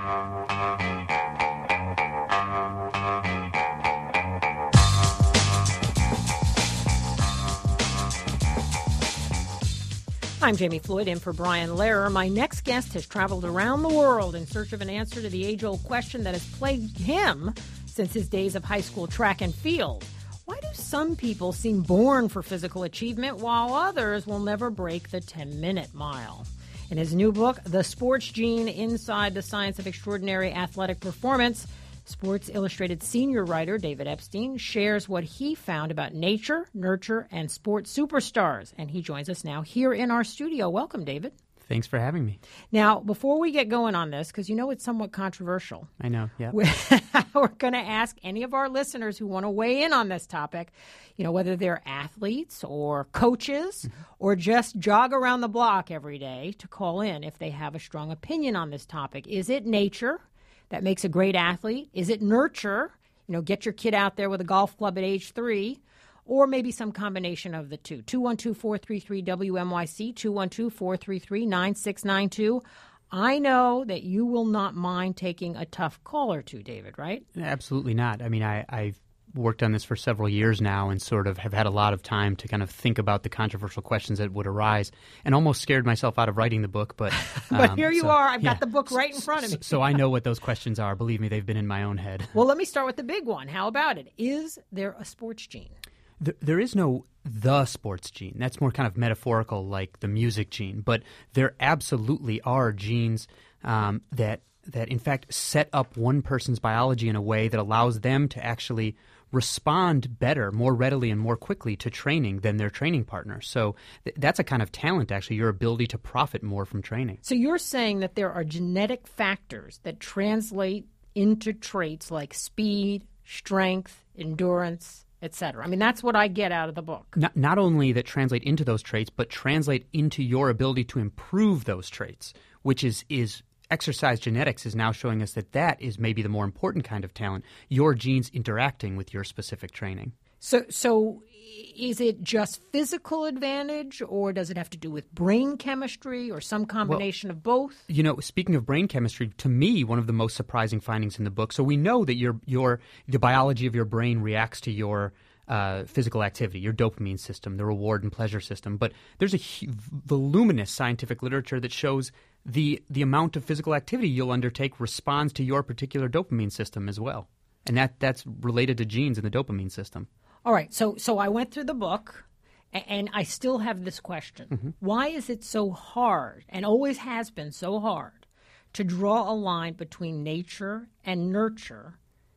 I'm Jamie Floyd, in for Brian Lehrer. My next guest has traveled around the world in search of an answer to the age-old question that has plagued him since his days of high school track and field. Why do some people seem born for physical achievement while others will never break the 10-minute mile? In his new book, The Sports Gene: Inside the Science of Extraordinary Athletic Performance, Sports Illustrated senior writer David Epstein shares what he found about nature, nurture, and sports superstars. And he joins us now here in our studio. Welcome, David. Thanks for having me. Now, before we get going on this, because you know it's somewhat controversial. I know, yeah. We're going to ask any of our listeners who want to weigh in on this topic, you know, whether they're athletes or coaches or just jog around the block every day, to call in if they have a strong opinion on this topic. Is it nature that makes a great athlete? Is it nurture? You know, get your kid out there with a golf club at age 3, or maybe some combination of the two. 212-433-WNYC, 212-433-9692. I know that you will not mind taking a tough call or two, David, right? Absolutely not. I mean, I've worked on this for several years now and sort of have had a lot of time to kind of think about the controversial questions that would arise, and almost scared myself out of writing the book. But but here you are. I've got the book right in front of me. So I know what those questions are. Believe me, they've been in my own head. Well, let me start with the big one. How about it? Is there a sports gene? There is no the sports gene. That's more kind of metaphorical, like the music gene. But there absolutely are genes that in fact set up one person's biology in a way that allows them to actually respond better, more readily and more quickly to training than their training partners. So that's a kind of talent, actually, your ability to profit more from training. So you're saying that there are genetic factors that translate into traits like speed, strength, endurance, etc. I mean, that's what I get out of the book. Not only that translate into those traits, but translate into your ability to improve those traits, which is exercise genetics is now showing us that is maybe the more important kind of talent, your genes interacting with your specific training. So is it just physical advantage, or does it have to do with brain chemistry or some combination of both? You know, speaking of brain chemistry, to me, one of the most surprising findings in the book, so we know that the biology of your brain reacts to your physical activity, your dopamine system, the reward and pleasure system. But there's a voluminous scientific literature that shows the amount of physical activity you'll undertake responds to your particular dopamine system as well. And that's related to genes in the dopamine system. All right. So I went through the book, and I still have this question. Mm-hmm. Why is it so hard, and always has been so hard, to draw a line between nature and nurture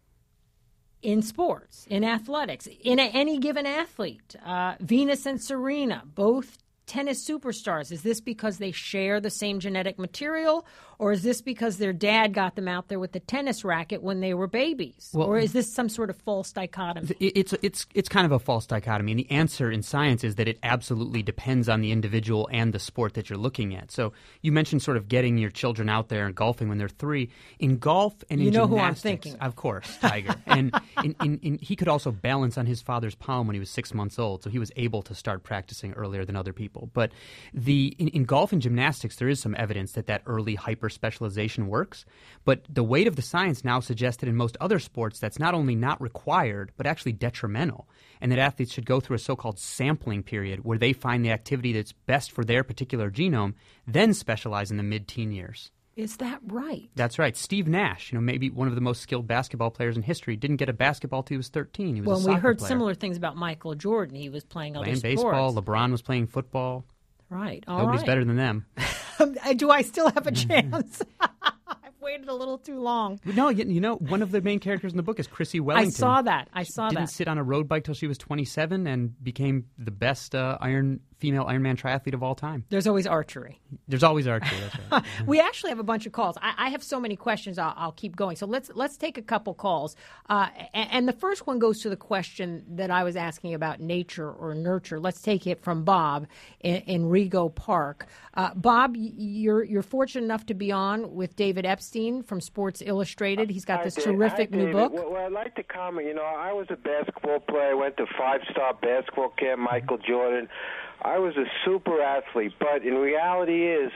in sports, in athletics, in any given athlete? Venus and Serena, both tennis superstars. Is this because they share the same genetic material, or is this because their dad got them out there with the tennis racket when they were babies? Well, or is this some sort of false dichotomy? It's kind of a false dichotomy, and the answer in science is that it absolutely depends on the individual and the sport that you're looking at. So you mentioned sort of getting your children out there and golfing when they're 3. In golf and in gymnastics, who I'm thinking. Of course, Tiger. And he could also balance on his father's palm when he was 6 months old, so he was able to start practicing earlier than other people. But in golf and gymnastics, there is some evidence that early hyper-specialization works. But the weight of the science now suggests that in most other sports, that's not only not required, but actually detrimental, and that athletes should go through a so-called sampling period where they find the activity that's best for their particular genome, then specialize in the mid-teen years. Is that right? That's right. Steve Nash, maybe one of the most skilled basketball players in history, didn't get a basketball till he was 13. He was a soccer we heard player. Similar things about Michael Jordan. He was playing other sports. Baseball. LeBron was playing football. Right. Nobody's better than them. Do I still have a chance? I've waited a little too long. No, one of the main characters in the book is Chrissy Wellington. I saw that. She didn't sit on a road bike till she was 27 and became the best female Ironman triathlete of all time. There's always archery. That's right. We actually have a bunch of calls. I have so many questions. I'll keep going. So let's take a couple calls. And the first one goes to the question that I was asking about nature or nurture. Let's take it from Bob in Rego Park. Bob, you're fortunate enough to be on with David Epstein from Sports Illustrated. He's got this terrific new book. Well, I'd like to comment. I was a basketball player. I went to 5-star basketball camp, Michael Jordan. I was a super athlete, but in reality is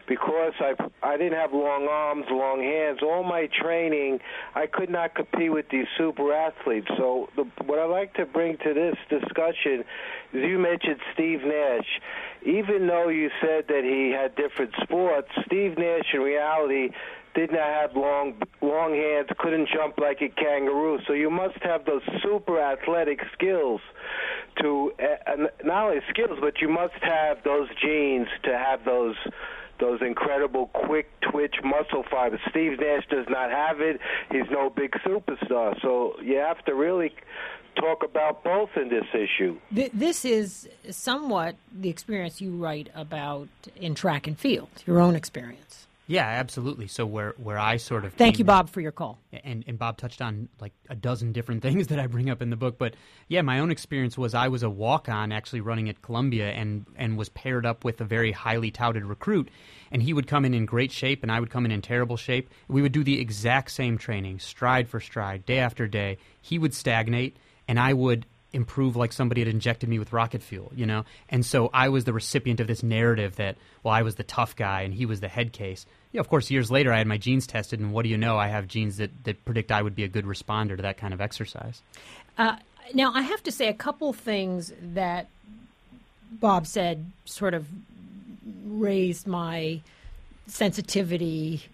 because I didn't have long arms, long hands, all my training, I could not compete with these super athletes. So what I like to bring to this discussion is, you mentioned Steve Nash. Even though you said that he had different sports, Steve Nash in reality did not have long hands, couldn't jump like a kangaroo. So you must have those super athletic skills to not only skills, but you must have those genes to have those incredible quick twitch muscle fibers. Steve Nash does not have it. He's no big superstar. So you have to really talk about both in this issue. This is somewhat the experience you write about in track and field, your own experience. Yeah, absolutely. So where I sort of Thank you, Bob, for your call. And Bob touched on like a dozen different things that I bring up in the book. But yeah, my own experience was I was a walk-on actually running at Columbia and was paired up with a very highly touted recruit. And he would come in great shape and I would come in terrible shape. We would do the exact same training, stride for stride, day after day. He would stagnate and I would improve like somebody had injected me with rocket fuel, you know? And so I was the recipient of this narrative that, well, I was the tough guy and he was the head case. Yeah, of course, years later I had my genes tested, and what do you know? I have genes that predict I would be a good responder to that kind of exercise. Now, I have to say a couple things that Bob said sort of raised my sensitivity.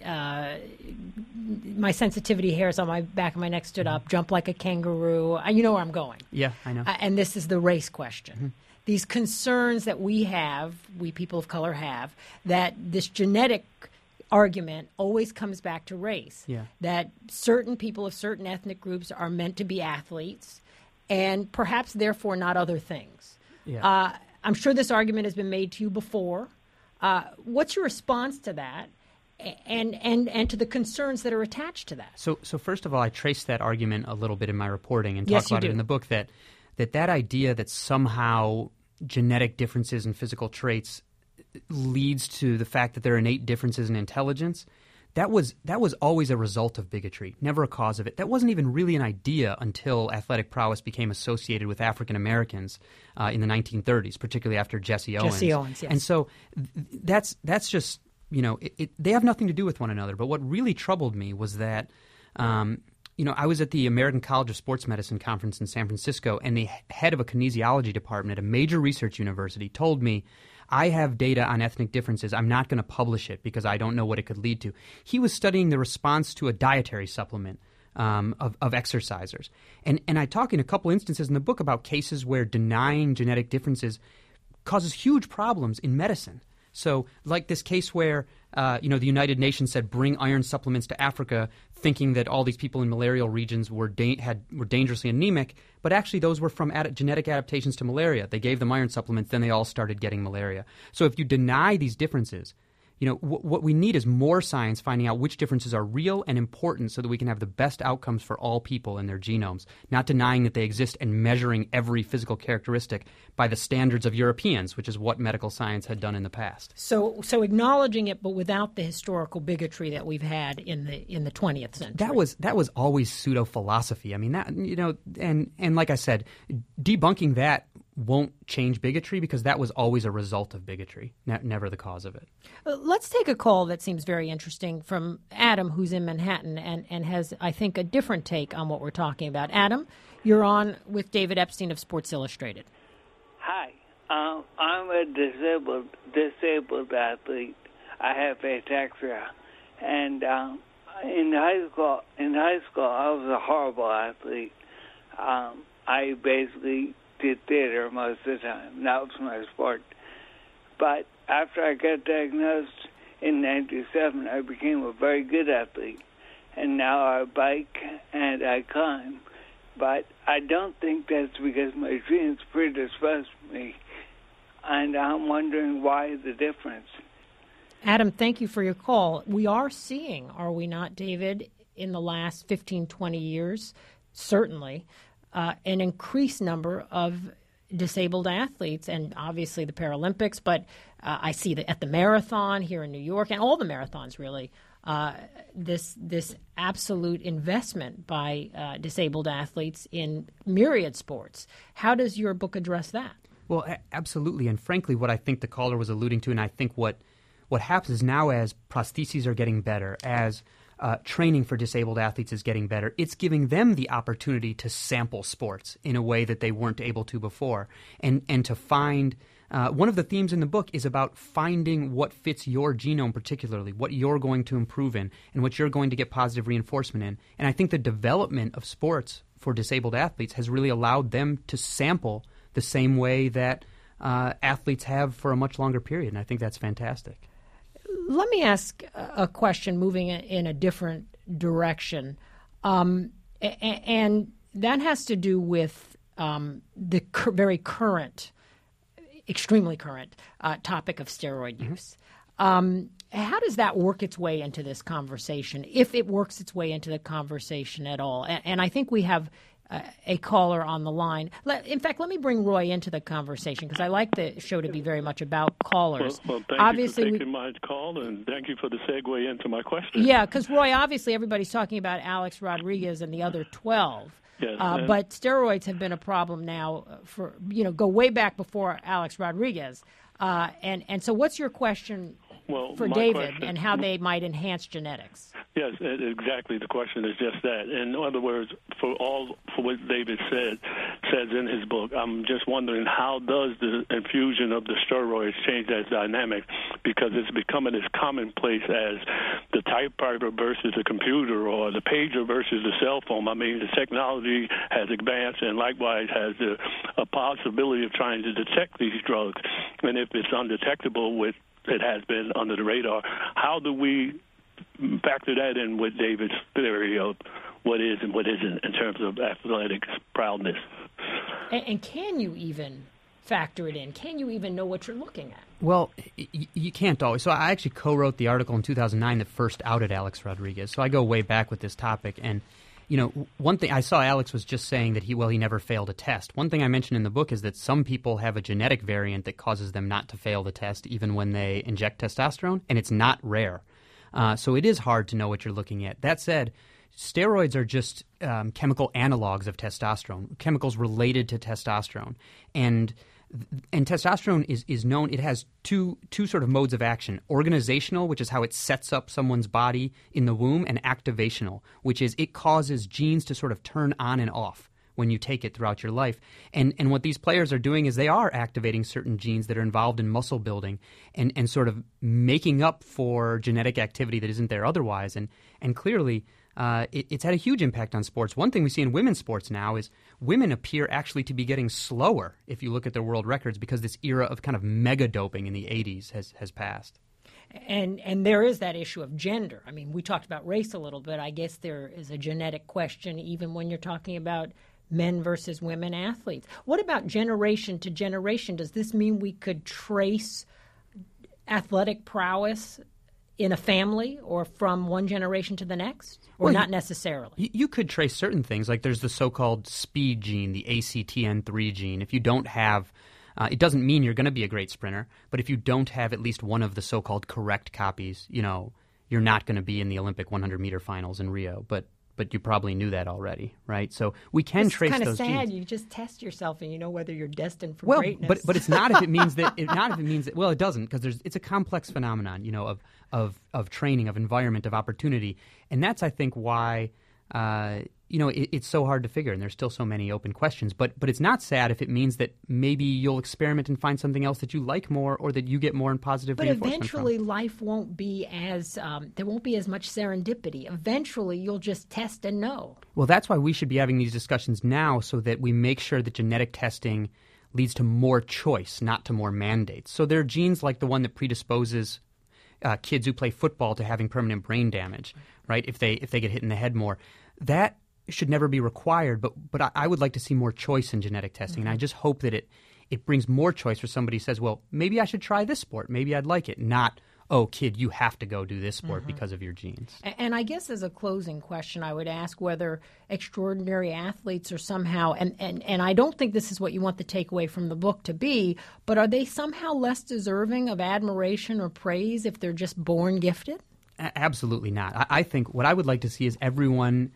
My sensitivity hairs on my back of my neck stood up, jump like a kangaroo. You know where I'm going. Yeah, I know. And this is the race question. Mm-hmm. These concerns that we people of color have, that this genetic argument always comes back to race. Yeah. That certain people of certain ethnic groups are meant to be athletes and perhaps therefore not other things. Yeah. I'm sure this argument has been made to you before. What's your response to that? And to the concerns that are attached to that. So first of all, I traced that argument a little bit in my reporting and yes, talk about it in the book, that idea that somehow genetic differences in physical traits leads to the fact that there are innate differences in intelligence, that was always a result of bigotry, never a cause of it. That wasn't even really an idea until athletic prowess became associated with African Americans in the 1930s, particularly after Jesse Owens. Jesse Owens, yes. And so that's just, you know, they have nothing to do with one another. But what really troubled me was that, you know, I was at the American College of Sports Medicine conference in San Francisco, and the head of a kinesiology department at a major research university told me, I have data on ethnic differences. I'm not going to publish it because I don't know what it could lead to. He was studying the response to a dietary supplement of exercisers. And I talk in a couple instances in the book about cases where denying genetic differences causes huge problems in medicine. So like this case where, you know, the United Nations said bring iron supplements to Africa, thinking that all these people in malarial regions were dangerously anemic, but actually those were from genetic adaptations to malaria. They gave them iron supplements, then they all started getting malaria. So if you deny these differences, you know, what we need is more science finding out which differences are real and important so that we can have the best outcomes for all people in their genomes, not denying that they exist and measuring every physical characteristic by the standards of Europeans, which is what medical science had done in the past. So acknowledging it, but without the historical bigotry that we've had in the 20th century. That was always pseudo-philosophy. I mean, that, you know, and like I said, debunking that won't change bigotry because that was always a result of bigotry, never the cause of it. Let's take a call that seems very interesting from Adam, who's in Manhattan and has, I think, a different take on what we're talking about. Adam, you're on with David Epstein of Sports Illustrated. Hi. I'm a disabled athlete. I have ataxia. And in high school, I was a horrible athlete. I basically did theater most of the time. That was my sport. But after I got diagnosed in 97, I became a very good athlete. And now I bike and I climb. But I don't think that's because my genes predisposed me. And I'm wondering why the difference. Adam, thank you for your call. We are seeing, are we not, David, in the last 15, 20 years, certainly, an increased number of disabled athletes, and obviously the Paralympics, but I see that at the marathon here in New York, and all the marathons really, this absolute investment by disabled athletes in myriad sports. How does your book address that? Well, absolutely, and frankly, what I think the caller was alluding to, and I think what what happens is now as prostheses are getting better, as training for disabled athletes is getting better, it's giving them the opportunity to sample sports in a way that they weren't able to before, and to find one of the themes in the book is about finding what fits your genome particularly, what you're going to improve in, and what you're going to get positive reinforcement in. And I think the development of sports for disabled athletes has really allowed them to sample the same way that athletes have for a much longer period, and I think that's fantastic. Let me ask a question moving in a different direction, and that has to do with the very current, extremely current topic of steroid use. How does that work its way into this conversation, if it works its way into the conversation at all? And I think we have a caller on the line. In fact, let me bring Roy into the conversation because I like the show to be very much about callers. Well thank you for taking my call, and thank you for the segue into my question. Yeah, because, Roy, obviously everybody's talking about Alex Rodriguez and the other 12. Yes, but steroids have been a problem now for, go way back before Alex Rodriguez. And so what's your question for David and how they might enhance genetics? Yes, exactly. The question is just that. In other words, for what David says in his book, I'm just wondering, how does the infusion of the steroids change that dynamic? Because it's becoming as commonplace as the typewriter versus the computer, or the pager versus the cell phone. I mean, the technology has advanced, and likewise has a possibility of trying to detect these drugs. And if it's undetectable, it has been under the radar, how do we factor that in with David's theory of what is and what isn't in terms of athletic proudness? And can you even factor it in? Can you even know what you're looking at? Well, you can't always. So I actually co-wrote the article in 2009 that first outed Alex Rodriguez. So I go way back with this topic. And, one thing I saw Alex was just saying that he never failed a test. One thing I mentioned in the book is that some people have a genetic variant that causes them not to fail the test even when they inject testosterone, and it's not rare. So it is hard to know what you're looking at. That said, steroids are just chemical analogs of testosterone, chemicals related to testosterone. And testosterone is known, it has two sort of modes of action: organizational, which is how it sets up someone's body in the womb, and activational, which is it causes genes to sort of turn on and off when you take it throughout your life. And what these players are doing is they are activating certain genes that are involved in muscle building and sort of making up for genetic activity that isn't there otherwise. And clearly, it's had a huge impact on sports. One thing we see in women's sports now is women appear actually to be getting slower if you look at their world records, because this era of kind of mega doping in the 80s has passed. And there is that issue of gender. I mean, we talked about race a little bit. I guess there is a genetic question even when you're talking about men versus women athletes. What about generation to generation? Does this mean we could trace athletic prowess in a family or from one generation to the next? Or not necessarily? You could trace certain things. Like there's the so-called speed gene, the ACTN3 gene. If you don't have it doesn't mean you're going to be a great sprinter, but if you don't have at least one of the so-called correct copies, you're not going to be in the Olympic 100-meter finals in Rio. But you probably knew that already, right? So we can trace those genes. It's kind of sad. You just test yourself and you know whether you're destined for greatness. But it's not if it means that. Well, it doesn't, because it's a complex phenomenon, of training, of environment, of opportunity, and that's, I think, why it's so hard to figure, and there's still so many open questions. But it's not sad if it means that maybe you'll experiment and find something else that you like more, or that you get more in positive reinforcement. But eventually, life won't be as there won't be as much serendipity. Eventually, you'll just test and know. Well, that's why we should be having these discussions now, so that we make sure that genetic testing leads to more choice, not to more mandates. So there are genes like the one that predisposes kids who play football to having permanent brain damage, right? If they get hit in the head more, that should never be required, but I would like to see more choice in genetic testing, and I just hope that it brings more choice where somebody says, well, maybe I should try this sport, maybe I'd like it, not, oh, kid, you have to go do this sport because of your genes. And I guess as a closing question, I would ask whether extraordinary athletes are somehow, and I don't think this is what you want the takeaway from the book to be, but are they somehow less deserving of admiration or praise if they're just born gifted? Absolutely not. I think what I would like to see is everyone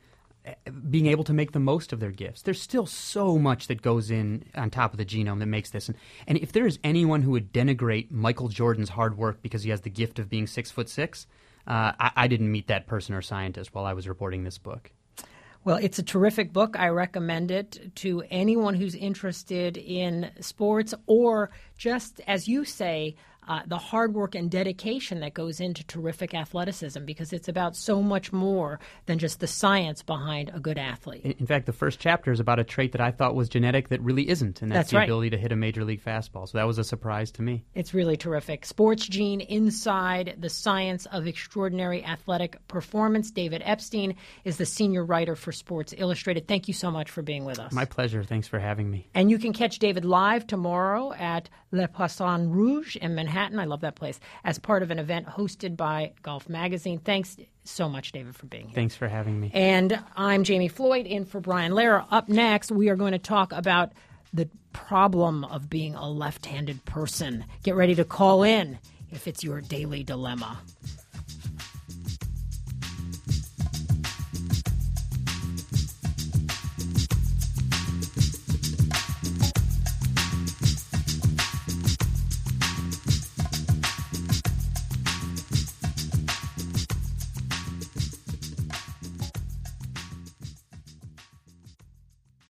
being able to make the most of their gifts. There's still so much that goes in on top of the genome that makes this. And if there is anyone who would denigrate Michael Jordan's hard work because he has the gift of being 6'6", I didn't meet that person or scientist while I was reporting this book. Well, it's a terrific book. I recommend it to anyone who's interested in sports or just, as you say, the hard work and dedication that goes into terrific athleticism, because it's about so much more than just the science behind a good athlete. In fact, the first chapter is about a trait that I thought was genetic that really isn't, and that's the ability to hit a major league fastball. So that was a surprise to me. It's really terrific. Sports Gene Inside the Science of Extraordinary Athletic Performance. David Epstein is the senior writer for Sports Illustrated. Thank you so much for being with us. My pleasure. Thanks for having me. And you can catch David live tomorrow at Le Poisson Rouge in Manhattan. I love that place, as part of an event hosted by Golf Magazine. Thanks so much, David, for being here. Thanks for having me. And I'm Jamie Floyd, in for Brian Lehrer. Up next, we are going to talk about the problem of being a left-handed person. Get ready to call in if it's your daily dilemma.